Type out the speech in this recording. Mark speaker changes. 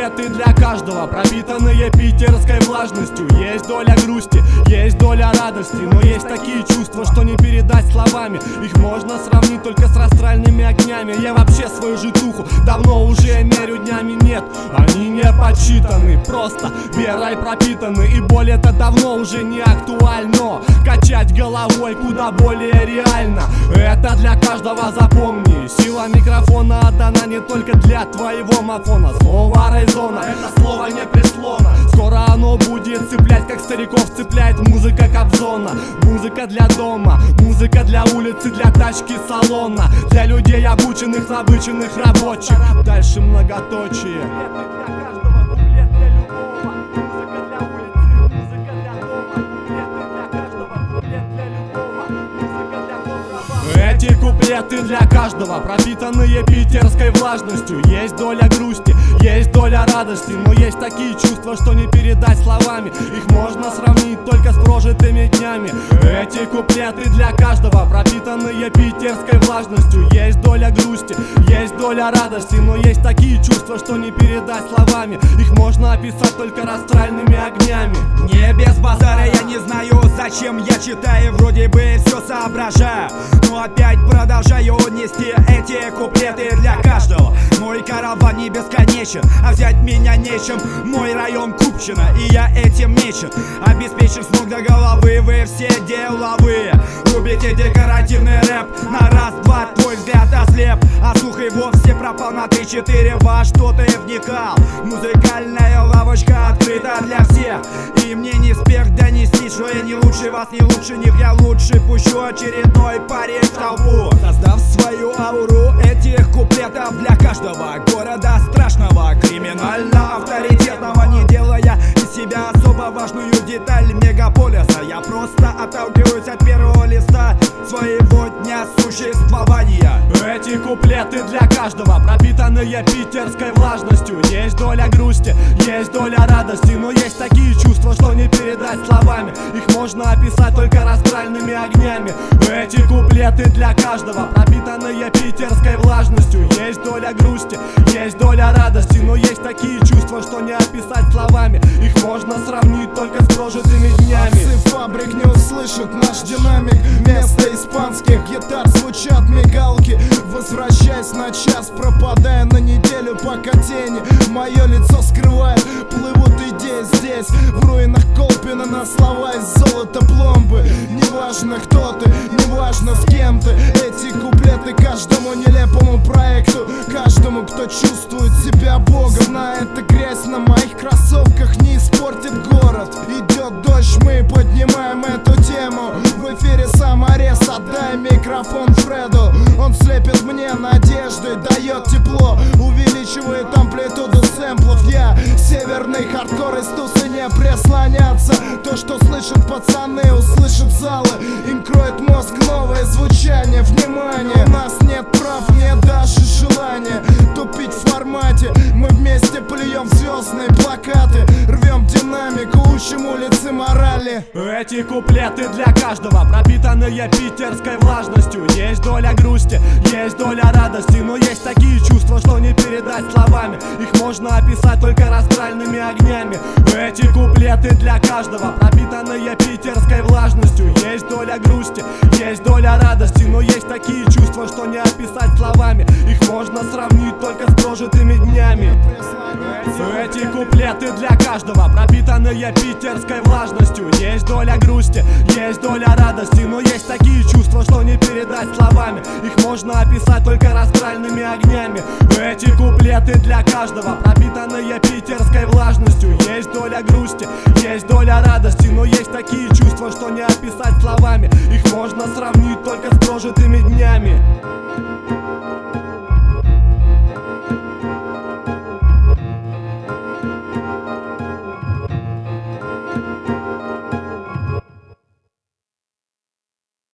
Speaker 1: куплеты для каждого, пропитанные питерской влажностью. Есть доля грусти, есть доля радости, но есть такие чувства, что не передать словами. Их можно сравнить только с астральными огнями. Я вообще свою житуху давно уже мерю днями. Нет, они не подсчитаны, просто верой пропитаны. И боль это давно уже не актуально. Качать головой куда более реально. Это для каждого, запомни. Сила микрофона отдана не только для твоего мафона. Слово Райзона, это слово не прислона. Скоро оно будет цеплять, как стариков цепляет музыка Кобзона. Музыка для дома, музыка для улицы, для тачки, салона. Для людей обученных, обычных рабочих. Дальше многоточие. Эти куплеты для каждого, пропитанные питерской влажностью. Есть доля грусти, есть доля радости, но есть такие чувства, что не передать словами. Их можно сравнить только с прожитыми днями. Эти куплеты для каждого, пропитанные питерской влажностью. Есть доля грусти, есть доля радости, но есть такие чувства, что не передать словами. Их можно описать только астральными огнями.
Speaker 2: Не без базара, я не знаю, зачем я читаю, вроде бы все соображаю, но опять продолжаю нести эти куплеты для каждого. Мой караван не бесконечен, а взять меня нечем. Мой район Купчино, и я этим мечен. Обеспечен с ног до головы, вы все деловые. Рубите декоративный рэп на раз-два, твой взгляд ослеп, а слух и вовсе пропал на 3-4. Во что ты вникал? Музыкальная лавочка открыта для всех, и мне не спех донести, что я не лучше вас, не лучше них. Я лучше пущу очередной парень в толпу, создав свою ауру этих куплетов для каждого города страшного, криминально авторитетного, не делая из себя особо важную деталь мегаполиса. Я просто отталкиваюсь от первого листа своего дня существования.
Speaker 1: Эти куплеты для каждого, пропитанные питерской влажностью. Есть доля грусти, есть доля радости, но есть такие чувства, что не передать словами. Их можно описать только астральными огнями. Эти куплеты для каждого, пропитанные питерской влажностью. Есть доля грусти, есть доля радости, но есть такие чувства, что не описать словами. Их можно сравнить только с прожитыми днями.
Speaker 3: Отцы фабрик не услышат наш динамик. Вместо испанских гитар звучат мигалки. Возвращаясь на час, пропадая на неделю, пока тени мое лицо скрывает. Плывут идеи здесь, в руинах Колпина, на слова из золота пломбы. Неважно кто ты, неважно с кем ты. Эти куплеты каждому нелепому проекту, каждому, кто чувствует себя богом. Знает, грязь на моих кроссовках не испортит город. Идет дождь, мы поднимаем эту тему. В эфире саморез, отдай микрофон Фреду. Он слепит мне надежды, дает тепло, увеличивает амплитуду сэмплов. Я северный хардкор, из тусы не прислоняться. То, что слышат пацаны, услышат залы. Им кроет мозг новое звучание. Внимание, у нас нет прав, нет даже желания тупить в формате. Мы вместе плюем в звездные плакаты, рвем динамику, учим улицы морали.
Speaker 1: Эти куплеты для каждого, пропитанные питерской влажностью. Есть доля грусти, есть доля радости, но есть такие чувства, что не передать словами. Их можно описать только астральными огнями. Эти куплеты для каждого, пропитанные питерской влажностью. Есть доля грусти, есть доля радости, но есть такие чувства, что не описать словами. Их можно сравнить только с прожитыми днями. Эти куплеты для каждого, пропитанные питерской влажностью. Есть доля грусти, есть доля радости, но есть такие чувства, что не передать словами. Их можно описать только астральными огнями. Эти куплеты для каждого, пропитанные питерской влажностью. Есть доля грусти, есть доля радости, но есть такие чувства, что не описать словами. Их можно сравнить только с прожитыми днями.